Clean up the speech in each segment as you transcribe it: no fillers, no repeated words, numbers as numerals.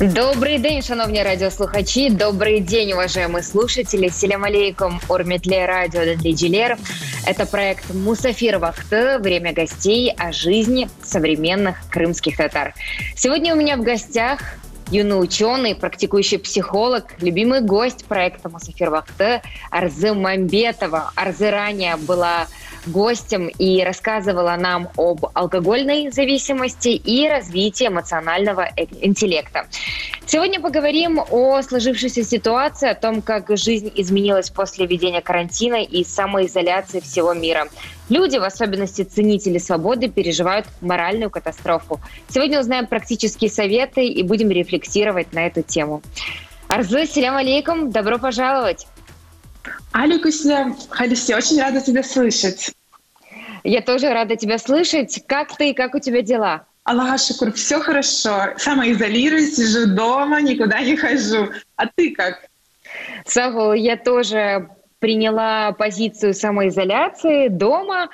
Добрий день, шановні радіослухачі. Добрый день, уважаемые слушатели. Селям алейкум, урметле радио Дадлиджилер. Это проект «Мусафир Вахты. Время гостей о жизни современных крымских татар». Сегодня у меня в гостях юный ученый, практикующий психолог, любимый гость проекта «Мусафир Вахты» Арзы Мамбетова. Арзы ранее была гостем и рассказывала нам об алкогольной зависимости и развитии эмоционального интеллекта. Сегодня поговорим о сложившейся ситуации, о том, как жизнь изменилась после введения карантина и самоизоляции всего мира. Люди, в особенности ценители свободы, переживают моральную катастрофу. Сегодня узнаем практические советы и будем рефлексировать на эту тему. Арзы, селям алейкум, добро пожаловать! Алейкум, Халиси, очень рада тебя слышать. Я тоже рада тебя слышать. Как ты и как у тебя дела? Аллах шукур, все хорошо. Самоизолируюсь, сижу дома, никуда не хожу. А ты как? Сагу, я тоже приняла позицию самоизоляции дома.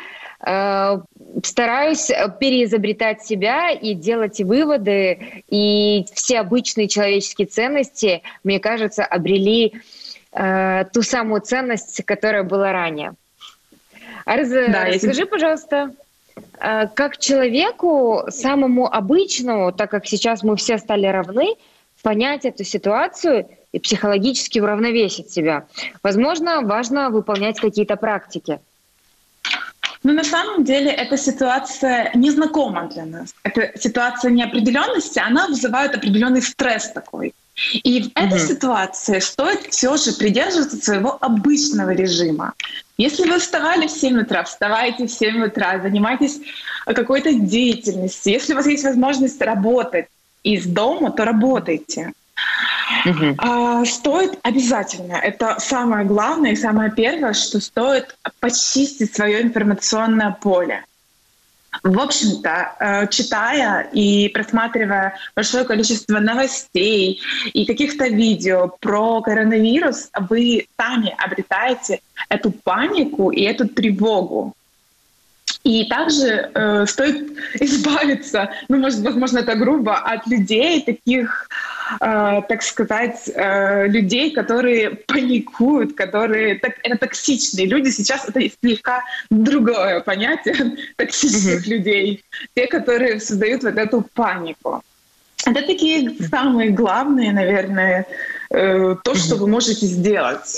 Стараюсь переизобретать себя и делать выводы. И все обычные человеческие ценности, мне кажется, обрели ту самую ценность, которая была ранее. Арзы, скажи, пожалуйста, как человеку, самому обычному, так как сейчас мы все стали равны, понять эту ситуацию и психологически уравновесить себя? Возможно, важно выполнять какие-то практики. Ну, на самом деле, эта ситуация незнакома для нас. Эта ситуация неопределенности, она вызывает определенный стресс такой. И в этой ситуации стоит все же придерживаться своего обычного режима. Если вы вставали в 7 утра, вставайте в 7 утра, занимайтесь какой-то деятельностью. Если у вас есть возможность работать из дома, то работайте. Стоит обязательно, это самое главное и самое первое, что стоит почистить свое информационное поле. В общем-то, читая и просматривая большое количество новостей и каких-то видео про коронавирус, вы сами обретаете эту панику и эту тревогу. И также стоит избавиться, ну, может, возможно, это грубо, от людей, таких, так сказать, людей, которые паникуют, которые... Это токсичные люди. Сейчас это слегка другое понятие токсичных людей. Те, которые создают вот эту панику. Это такие самые главные, наверное, то, что вы можете сделать.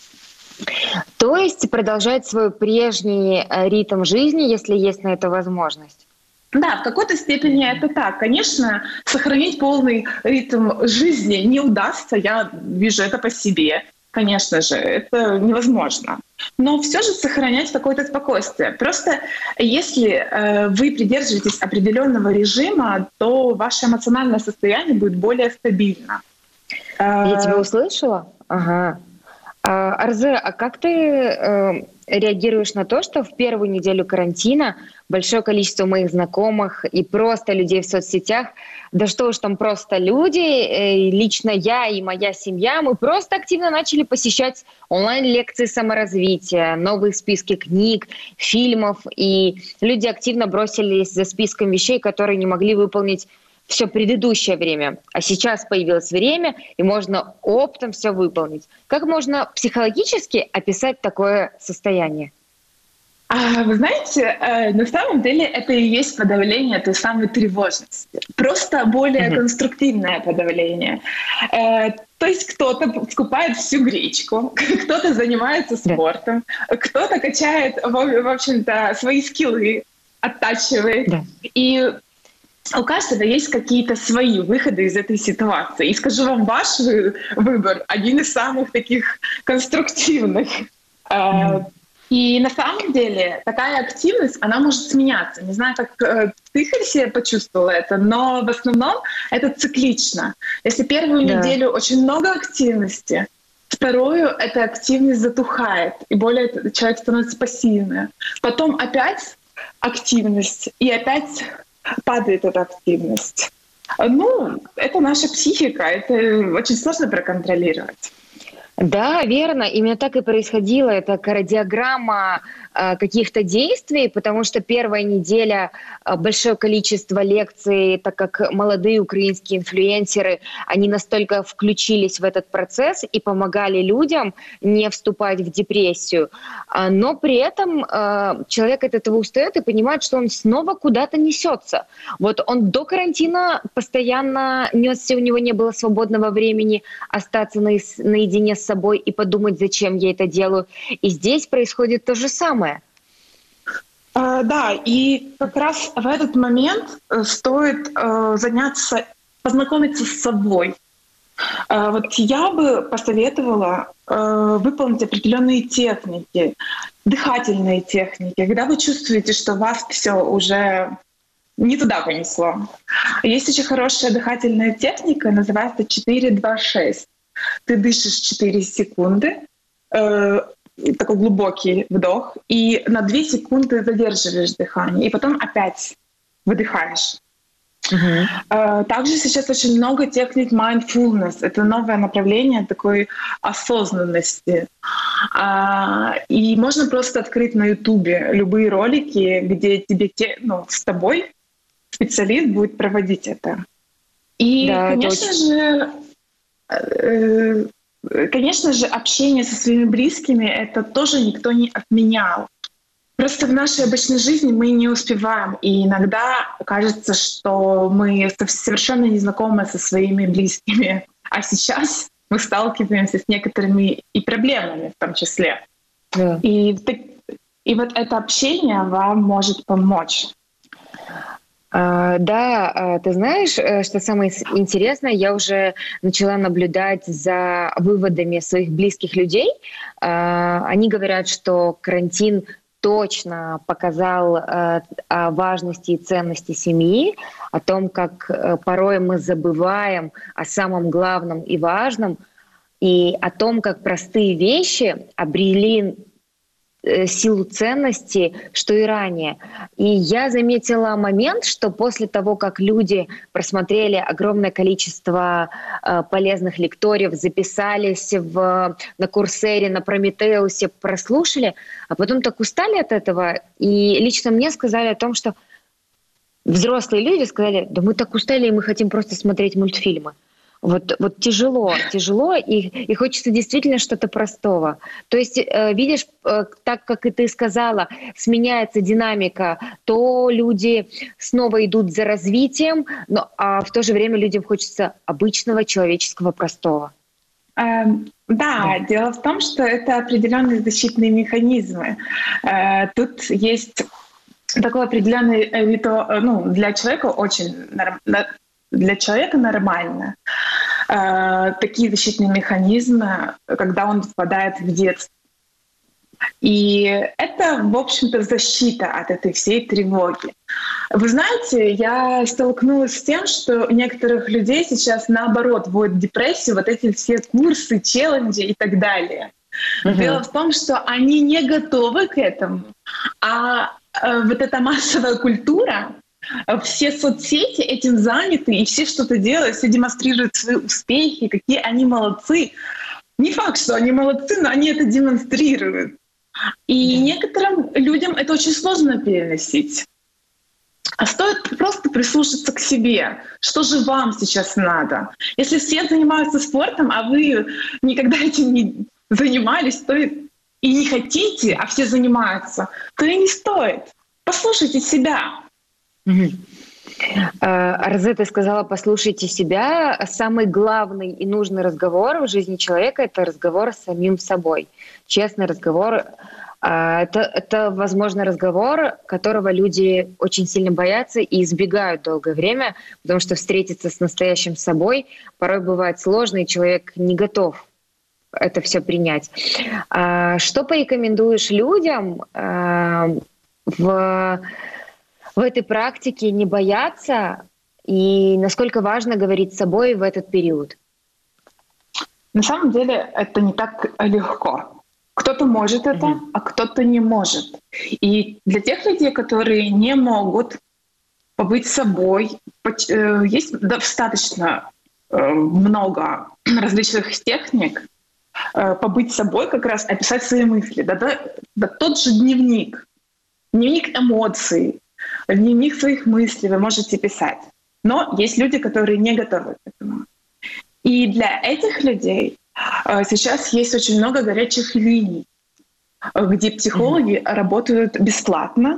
То есть продолжать свой прежний ритм жизни, если есть на это возможность? Да, в какой-то степени это так. Конечно, сохранить полный ритм жизни не удастся, я вижу это по себе. Конечно же, это невозможно. Но все же сохранять какое-то спокойствие. Просто если вы придерживаетесь определенного режима, то ваше эмоциональное состояние будет более стабильно. Я тебя услышала? Ага. Арзы, а как ты реагируешь на то, что в первую неделю карантина большое количество моих знакомых и просто людей в соцсетях, да что уж там просто люди, лично я и моя семья, мы просто активно начали посещать онлайн-лекции саморазвития, новые списки книг, фильмов, и люди активно бросились за списком вещей, которые не могли выполнить все предыдущее время, а сейчас появилось время, и можно оптом все выполнить. Как можно психологически описать такое состояние? Вы знаете, на самом деле это и есть подавление той самой тревожности. Просто более конструктивное подавление. То есть кто-то скупает всю гречку, кто-то занимается спортом, кто-то качает, в общем-то, свои скиллы, оттачивает. И у каждого есть какие-то свои выходы из этой ситуации. И скажу вам, ваш выбор один из самых таких конструктивных. И на самом деле такая активность, она может сменяться. Не знаю, как ты, Харисия, почувствовала это, но в основном это циклично. Если первую неделю очень много активности, вторую эта активность затухает, и более человек становится пассивным. Потом опять активность, и опять падает эта активность. Ну, это наша психика, это очень сложно проконтролировать. Да, верно. Именно так и происходило. Это кардиограмма каких-то действий, потому что первая неделя большое количество лекций, так как молодые украинские инфлюенсеры, они настолько включились в этот процесс и помогали людям не вступать в депрессию. Но при этом человек от этого устает и понимает, что он снова куда-то несется. Вот он до карантина постоянно несся, у него не было свободного времени остаться наедине с собой и подумать, зачем я это делаю. И здесь происходит то же самое. Да, и как раз в этот момент стоит познакомиться с собой. Вот я бы посоветовала выполнить определенные техники, дыхательные техники, когда вы чувствуете, что вас все уже не туда понесло. Есть очень хорошая дыхательная техника, называется 4-2-6. Ты дышишь 4 секунды, такой глубокий вдох, и на 2 секунды задерживаешь дыхание, и потом опять выдыхаешь. Также сейчас очень много техник mindfulness. Это новое направление такой осознанности. И можно просто открыть на Ютубе любые ролики, где тебе с тобой специалист будет проводить это. И, да, конечно же, общение со своими близкими это тоже никто не отменял. Просто в нашей обычной жизни мы не успеваем, и иногда кажется, что мы совершенно не знакомы со своими близкими. А сейчас мы сталкиваемся с некоторыми и проблемами в том числе. Да. И вот это общение вам может помочь. Да, ты знаешь, что самое интересное, я уже начала наблюдать за выводами своих близких людей. Они говорят, что карантин точно показал о важности и ценности семьи, о том, как порой мы забываем о самом главном и важном, и о том, как простые вещи обрели силу ценности, что и ранее. И я заметила момент, что после того, как люди просмотрели огромное количество полезных лекториев, записались на Курсере, на Прометеусе, прослушали, а потом так устали от этого, и лично мне сказали о том, что взрослые люди сказали: да мы так устали, и мы хотим просто смотреть мультфильмы. Вот тяжело, и хочется действительно что-то простого. То есть, видишь, так как и ты сказала, сменяется динамика, то люди снова идут за развитием, а в то же время людям хочется обычного, человеческого, простого. Да, дело в том, что это определенные защитные механизмы. Тут есть такой определенный для человека очень для человека нормально. Такие защитные механизмы, когда он впадает в детство. И это, в общем-то, защита от этой всей тревоги. Вы знаете, я столкнулась с тем, что у некоторых людей сейчас, наоборот, вводят в депрессию вот эти все курсы, челленджи и так далее. Дело в том, что они не готовы к этому, а вот эта массовая культура, все соцсети этим заняты, и все что-то делают, все демонстрируют свои успехи, какие они молодцы. Не факт, что они молодцы, но они это демонстрируют. И некоторым людям это очень сложно переносить. А стоит просто прислушаться к себе. Что же вам сейчас надо? Если все занимаются спортом, а вы никогда этим не занимались, то и не хотите, а все занимаются, то и не стоит. Послушайте себя. Арзе, ты сказала, послушайте себя. Самый главный и нужный разговор в жизни человека — это разговор с самим собой. Честный разговор. Это, возможно, разговор, которого люди очень сильно боятся и избегают долгое время, потому что встретиться с настоящим собой порой бывает сложно, и человек не готов это все принять. Что порекомендуешь людям в этой практике не бояться, и насколько важно говорить с собой в этот период? На самом деле это не так легко. Кто-то может это, а кто-то не может. И для тех людей, которые не могут побыть собой, есть достаточно много различных техник, побыть собой, как раз описать свои мысли. Да тот же дневник эмоций, дневник своих мыслей вы можете писать. Но есть люди, которые не готовы к этому. И для этих людей сейчас есть очень много горячих линий, где психологи работают бесплатно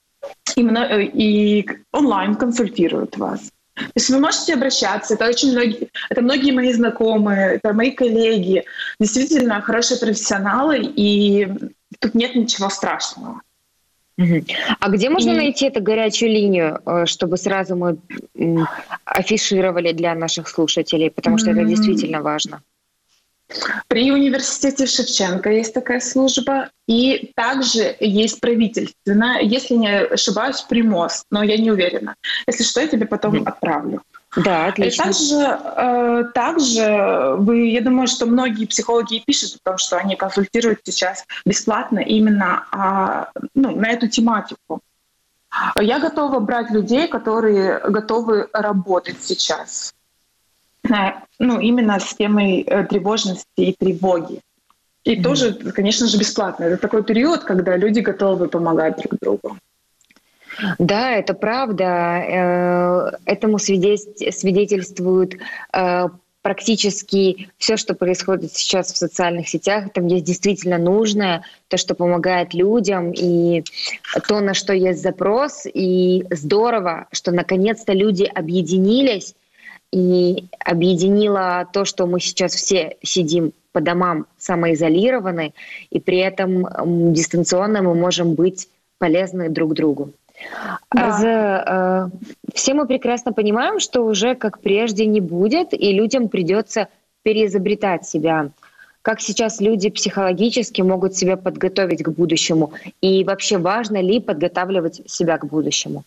и онлайн консультируют вас. То есть вы можете обращаться, это многие мои знакомые, это мои коллеги, действительно хорошие профессионалы, и тут нет ничего страшного. А где можно найти эту горячую линию, чтобы сразу мы афишировали для наших слушателей, потому что это действительно важно? При университете Шевченко есть такая служба, и также есть правительственная, если не ошибаюсь, при МОЗ, но я не уверена. Если что, я тебе потом отправлю. Да, отлично. И также я думаю, что многие психологи и пишут о том, что они консультируют сейчас бесплатно именно на эту тематику. Я готова брать людей, которые готовы работать сейчас. Именно с темой тревожности и тревоги. И тоже, конечно же, бесплатно. Это такой период, когда люди готовы помогать друг другу. Да, это правда. Этому свидетельствует практически все, что происходит сейчас в социальных сетях. Там есть действительно нужное, то, что помогает людям, и то, на что есть запрос. И здорово, что наконец-то люди объединились, и объединило то, что мы сейчас все сидим по домам самоизолированы, и при этом дистанционно мы можем быть полезны друг другу. Да. Все мы прекрасно понимаем, что уже как прежде не будет, и людям придется переизобретать себя. Как сейчас люди психологически могут себя подготовить к будущему? И вообще важно ли подготавливать себя к будущему?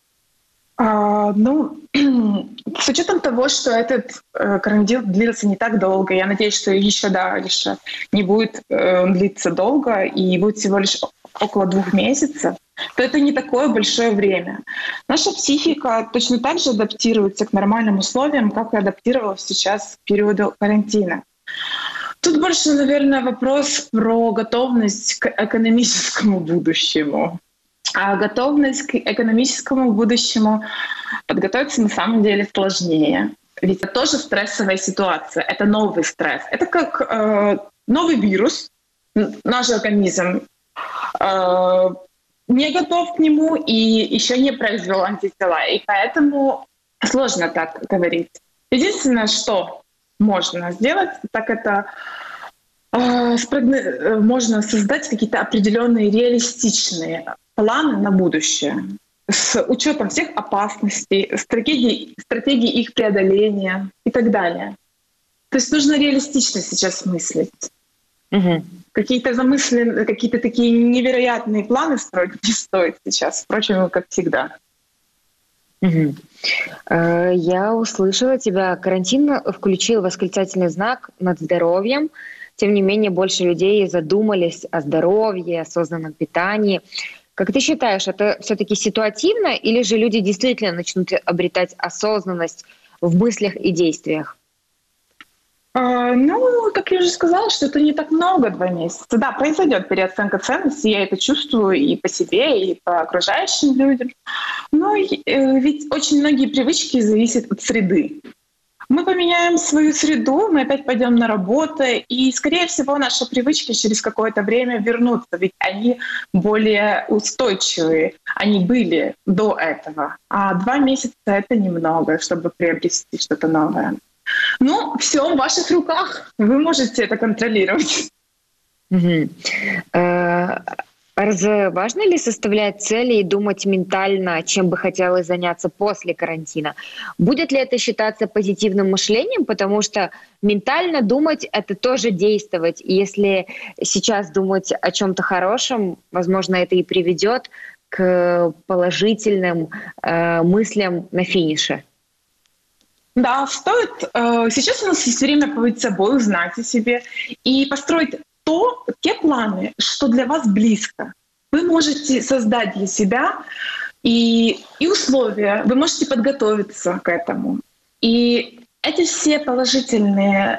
С учетом того, что этот карантин длился не так долго, я надеюсь, что еще дальше не будет длиться долго и будет всего лишь около 2 месяцев, то это не такое большое время. Наша психика точно так же адаптируется к нормальным условиям, как и адаптировалась сейчас к периоду карантина. Тут больше, наверное, вопрос про готовность к экономическому будущему. А готовность к экономическому будущему подготовиться на самом деле сложнее. Ведь это тоже стрессовая ситуация, это новый стресс. Это как новый вирус, наш организм не готов к нему и еще не произвел антитела. И поэтому сложно так говорить. Единственное, что можно сделать, так это можно создать какие-то определенные реалистичные планы на будущее с учетом всех опасностей, стратегий их преодоления и так далее. То есть нужно реалистично сейчас мыслить. Какие-то какие-то такие невероятные планы строить не стоит сейчас, впрочем, как всегда. Я услышала тебя. Карантин включил восклицательный знак над здоровьем. Тем не менее, больше людей задумались о здоровье, осознанном питании. Как ты считаешь, это все-таки ситуативно, или же люди действительно начнут обретать осознанность в мыслях и действиях? Как я уже сказала, что это не так много, 2 месяца. Да, произойдет переоценка ценностей, я это чувствую и по себе, и по окружающим людям. Но ведь очень многие привычки зависят от среды. Мы поменяем свою среду, мы опять пойдем на работу, и, скорее всего, наши привычки через какое-то время вернутся, ведь они более устойчивые, они были до этого. А 2 месяца — это немного, чтобы приобрести что-то новое. Все в ваших руках, вы можете это контролировать. Важно ли составлять цели и думать ментально, чем бы хотелось заняться после карантина? Будет ли это считаться позитивным мышлением? Потому что ментально думать — это тоже действовать. И если сейчас думать о чем-то хорошем, возможно, это и приведет к положительным мыслям на финише. Да, стоит. Сейчас у нас есть время побыть собой, узнать о себе и построить те планы, что для вас близко. Вы можете создать для себя и условия, вы можете подготовиться к этому. И эти все положительные,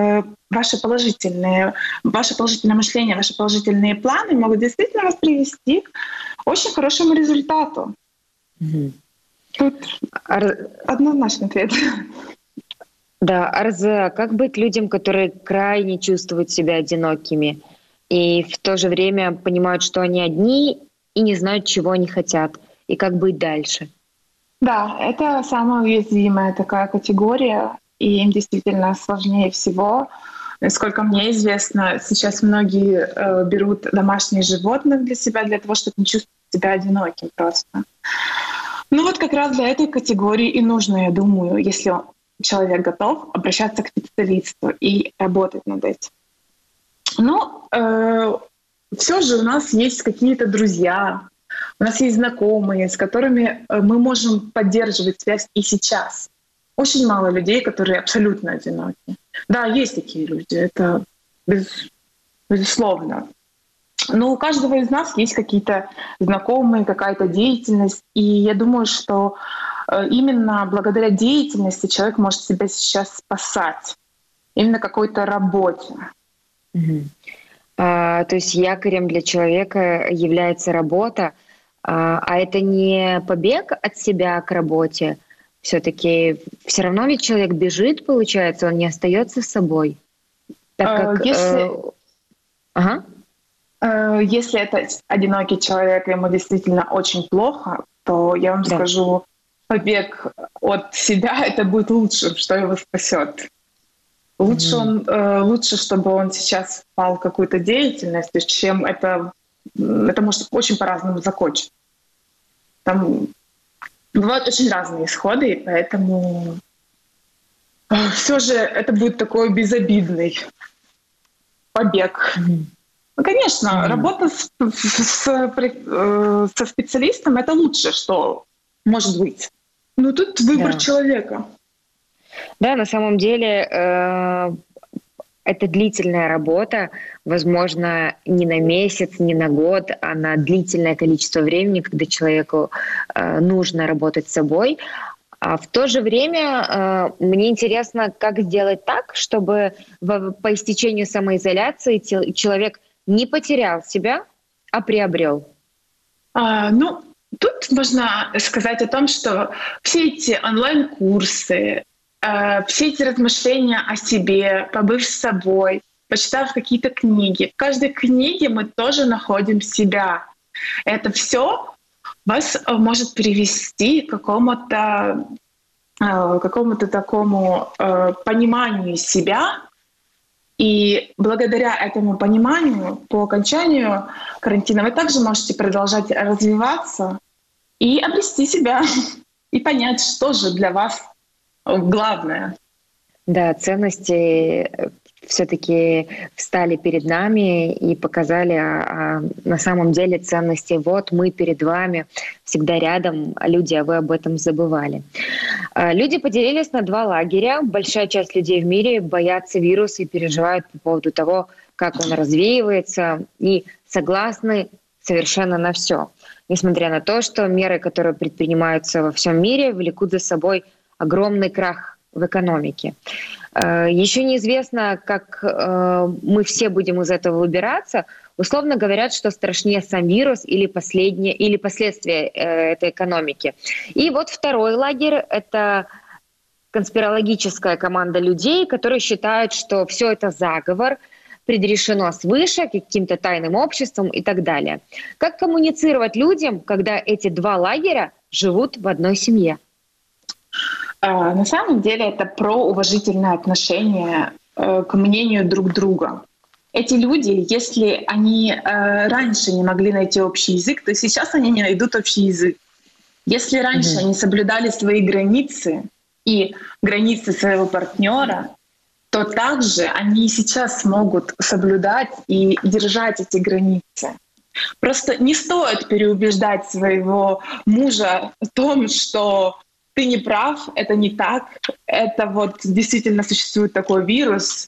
ваше положительное мышление, ваши положительные планы могут действительно вас привести к очень хорошему результату. Тут однозначный ответ. Да, Арза, как быть людям, которые крайне чувствуют себя одинокими и в то же время понимают, что они одни и не знают, чего они хотят, и как быть дальше? Да, это самая уязвимая такая категория, и им действительно сложнее всего. Насколько мне известно, сейчас многие берут домашних животных для себя, для того, чтобы не чувствовать себя одиноким просто. Ну вот как раз для этой категории и нужно, я думаю, если человек готов, обращаться к специалисту и работать над этим. Но все же у нас есть какие-то друзья, у нас есть знакомые, с которыми мы можем поддерживать связь и сейчас. Очень мало людей, которые абсолютно одиноки. Да, есть такие люди, это безусловно. Но у каждого из нас есть какие-то знакомые, какая-то деятельность. И я думаю, что именно благодаря деятельности человек может себя сейчас спасать. Именно какой-то работе. То есть якорем для человека является работа, а это не побег от себя к работе. Все-таки все равно ведь человек бежит, получается, он не остается с собой. Так как, Если это одинокий человек, ему действительно очень плохо, то я вам скажу, побег от себя — это будет лучше, что его спасет. Лучше, чтобы он сейчас впал в какую-то деятельность, чем это может очень по-разному закончиться. Там бывают очень разные исходы, и поэтому все же это будет такой безобидный побег. Ну, конечно, работа со специалистом — это лучшее, что может быть. Но тут выбор человека. Да, на самом деле это длительная работа, возможно, не на месяц, не на год, а на длительное количество времени, когда человеку нужно работать с собой. А в то же время мне интересно, как сделать так, чтобы по истечению самоизоляции человек не потерял себя, а приобрел. Тут можно сказать о том, что все эти онлайн-курсы, все эти размышления о себе, побыв с собой, почитав какие-то книги, в каждой книге мы тоже находим себя. Это все вас может привести к какому-то такому пониманию себя. И благодаря этому пониманию по окончанию карантина вы также можете продолжать развиваться и обрести себя, и понять, что же для вас главное. Да, ценности все-таки встали перед нами и показали, на самом деле ценности. Вот мы перед вами, всегда рядом, люди, а вы об этом забывали. Люди поделились на два лагеря. Большая часть людей в мире боятся вируса и переживают по поводу того, как он развеивается, и согласны совершенно на все. Несмотря на то, что меры, которые предпринимаются во всем мире, влекут за собой огромный крах в экономике. Еще неизвестно, как мы все будем из этого выбираться. Условно говорят, что страшнее сам вирус или последствия этой экономики. И вот второй лагерь — это конспирологическая команда людей, которые считают, что все это заговор, предрешено свыше каким-то тайным обществом и так далее. Как коммуницировать людям, когда эти два лагеря живут в одной семье? На самом деле это про уважительное отношение к мнению друг друга. Эти люди, если они раньше не могли найти общий язык, то сейчас они не найдут общий язык. Если раньше они соблюдали свои границы и границы своего партнера, то также они сейчас смогут соблюдать и держать эти границы. Просто не стоит переубеждать своего мужа в том, что ты не прав, это не так, это вот действительно существует такой вирус.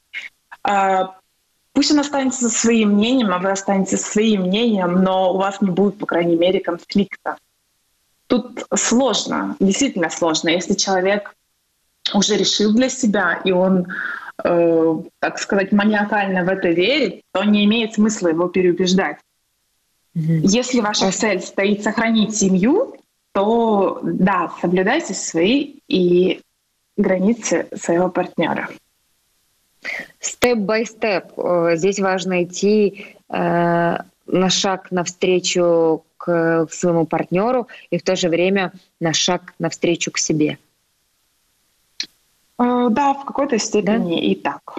Пусть он останется со своим мнением, а вы останетесь со своим мнением, но у вас не будет, по крайней мере, конфликта. Тут сложно, действительно сложно. Если человек уже решил для себя, и он, так сказать, маниакально в это верит, то не имеет смысла его переубеждать. Если ваша цель стоит сохранить семью, то да, соблюдайте свои и границы своего партнера. Степ-бай-степ. Здесь важно идти на шаг навстречу к своему партнеру и в то же время на шаг навстречу к себе. Да, в какой-то степени и так.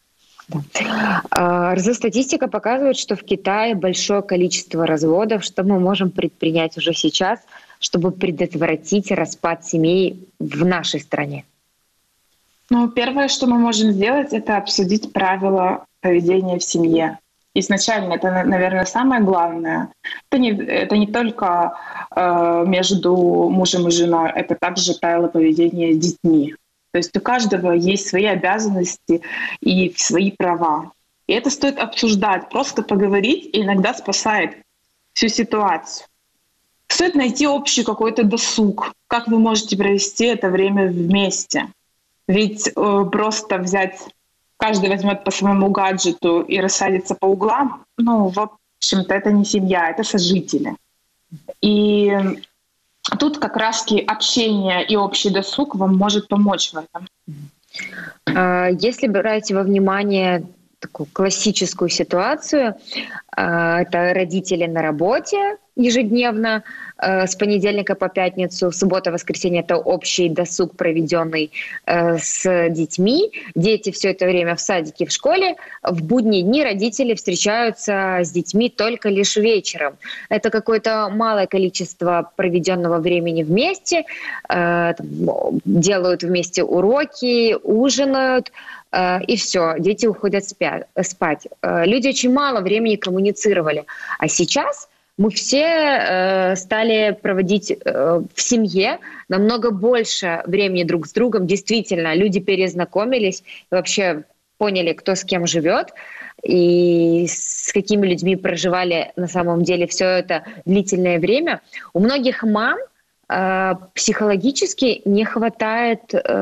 Да. Статистика показывает, что в Китае большое количество разводов. Что мы можем предпринять уже сейчас, чтобы предотвратить распад семей в нашей стране? Ну, первое, что мы можем сделать, это обсудить правила поведения в семье. Изначально это, наверное, самое главное. Это не только между мужем и женой, это также правила поведения с детьми. То есть у каждого есть свои обязанности и свои права. И это стоит обсуждать, просто поговорить, и иногда спасает всю ситуацию. Стоит найти общий какой-то досуг, как вы можете провести это время вместе. Ведь просто взять, каждый возьмет по своему гаджету и рассадиться по углам, ну, в общем-то, это не семья, это сожители. И тут как раз-таки общение и общий досуг вам может помочь в этом. Если брать во внимание такую классическую ситуацию, это родители на работе ежедневно, с понедельника по пятницу, суббота, воскресенье — это общий досуг, проведенный с детьми. Дети все это время в садике, в школе. В будние дни родители встречаются с детьми только лишь вечером. Это какое-то малое количество проведенного времени вместе, делают вместе уроки, ужинают, и все, дети уходят спать. Люди очень мало времени коммуницировали. А сейчас мы все стали проводить в семье намного больше времени друг с другом. Действительно, люди перезнакомились, вообще поняли, кто с кем живет и с какими людьми проживали на самом деле все это длительное время. У многих мам психологически не хватает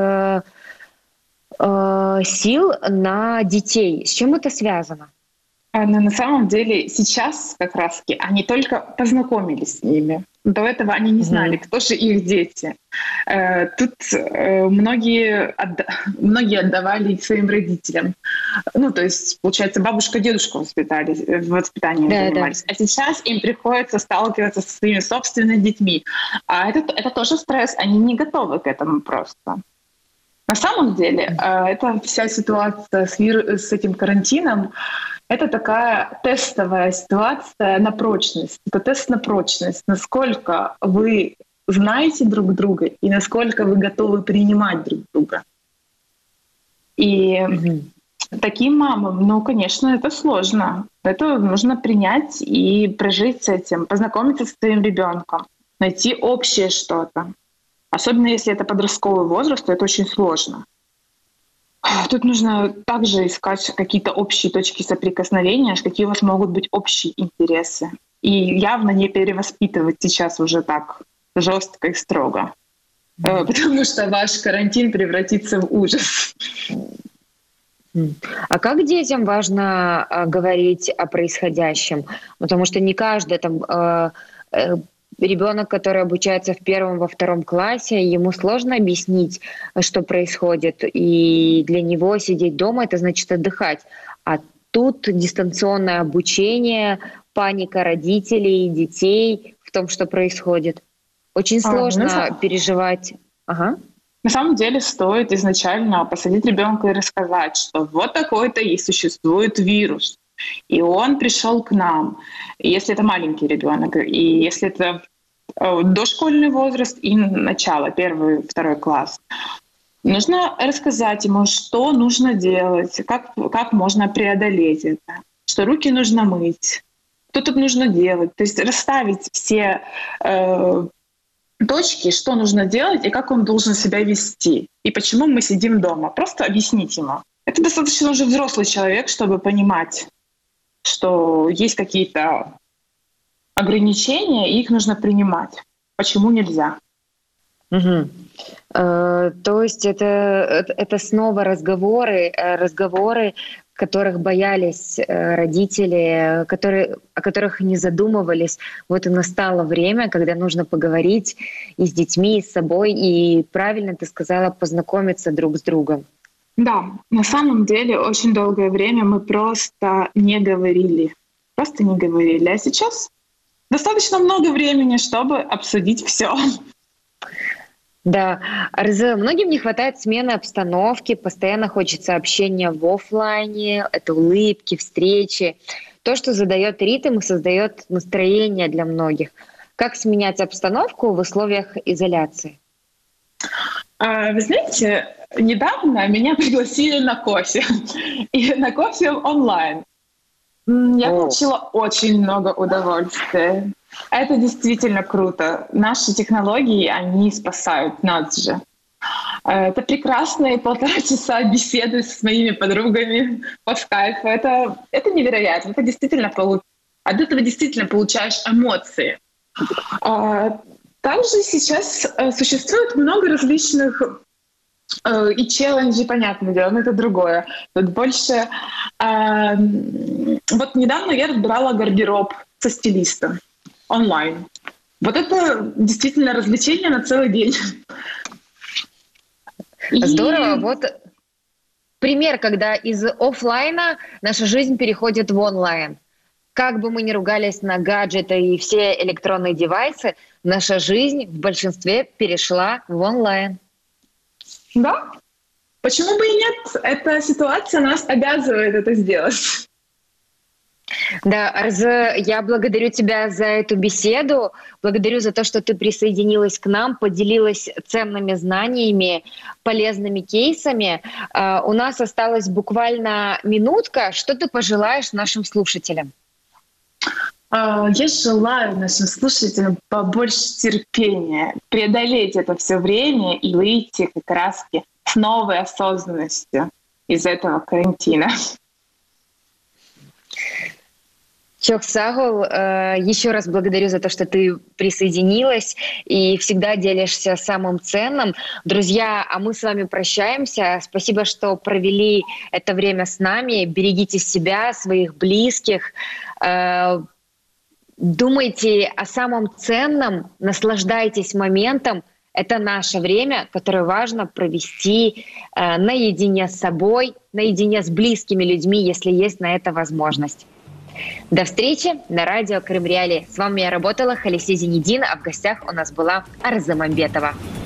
сил на детей. С чем это связано? Но на самом деле сейчас как раз-таки они только познакомились с ними. До этого они не знали, кто же их дети. Тут многие отдавали своим родителям. Ну, то есть, получается, бабушка, дедушка воспитанием занимались. Да. А сейчас им приходится сталкиваться со своими собственными детьми. А это тоже стресс. Они не готовы к этому просто. На самом деле, эта вся ситуация с этим карантином, это такая тестовая ситуация на прочность. Это тест на прочность, насколько вы знаете друг друга и насколько вы готовы принимать друг друга. И таким мамам, ну, конечно, это сложно. Это нужно принять и прожить с этим, познакомиться с своим ребенком, найти общее что-то. Особенно если это подростковый возраст, то это очень сложно. Тут нужно также искать какие-то общие точки соприкосновения, какие у вас могут быть общие интересы. И явно не перевоспитывать сейчас уже так жестко и строго. Потому что ваш карантин превратится в ужас. А как детям важно говорить о происходящем? Потому что не каждый ребенок, который обучается в 1, во 2 классе, ему сложно объяснить, что происходит. И для него сидеть дома — это значит отдыхать. А тут дистанционное обучение, паника родителей, детей в том, что происходит. Очень сложно переживать. На самом деле стоит изначально посадить ребенка и рассказать, что вот такой-то и существует вирус. И он пришел к нам, если это маленький ребенок, и если это дошкольный возраст и начало, 1, 2 класс. Нужно рассказать ему, что нужно делать, как можно преодолеть это, что руки нужно мыть, что тут нужно делать. То есть расставить все точки, что нужно делать и как он должен себя вести, и почему мы сидим дома. Просто объяснить ему. Это достаточно уже взрослый человек, чтобы понимать, что есть какие-то ограничения, и их нужно принимать. Почему нельзя? Мгм. То есть это снова разговоры, которых боялись родители, о которых не задумывались. Вот и настало время, когда нужно поговорить и с детьми, и с собой, и правильно ты сказала, познакомиться друг с другом. Да, на самом деле очень долгое время мы просто не говорили. Просто не говорили. А сейчас достаточно много времени, чтобы обсудить все. Да, Арзы, многим не хватает смены обстановки, постоянно хочется общения в оффлайне, это улыбки, встречи, то, что задает ритм и создает настроение для многих. Как сменять обстановку в условиях изоляции? Вы знаете, недавно меня пригласили на кофе. И на кофе онлайн. Я О, получила очень много удовольствия. Это действительно круто. Наши технологии, они спасают нас же. Это прекрасные 1,5 часа беседы с моими подругами по скайпу. Это невероятно. Это действительно от этого действительно получаешь эмоции. А, Также сейчас существует много различных и челленджи, понятное дело, но это другое. Тут больше... Вот недавно я разбирала гардероб со стилистом онлайн. Вот это действительно развлечение на целый день. здорово. И Вот пример, когда из оффлайна наша жизнь переходит в онлайн. Как бы мы ни ругались на гаджеты и все электронные девайсы, наша жизнь в большинстве перешла в онлайн. да, почему бы и нет? Эта ситуация нас обязывает это сделать. Да, Арзы, я благодарю тебя за эту беседу, благодарю за то, что ты присоединилась к нам, поделилась ценными знаниями, полезными кейсами. У нас осталась буквально минутка. Что ты пожелаешь нашим слушателям? Я желаю нашим слушателям побольше терпения, преодолеть это все время и выйти как раз с новой осознанностью из этого карантина. Чок Сагул, еще раз благодарю за то, что ты присоединилась и всегда делишься самым ценным. Друзья, а мы с вами прощаемся. Спасибо, что провели это время с нами. Берегите себя, своих близких. Думайте о самом ценном, наслаждайтесь моментом. Это наше время, которое важно провести наедине с собой, наедине с близкими людьми, если есть на это возможность. До встречи на радио Крым Реалии. С вами я работала Халисе Зенедин, а в гостях у нас была Арзы Мамбетова.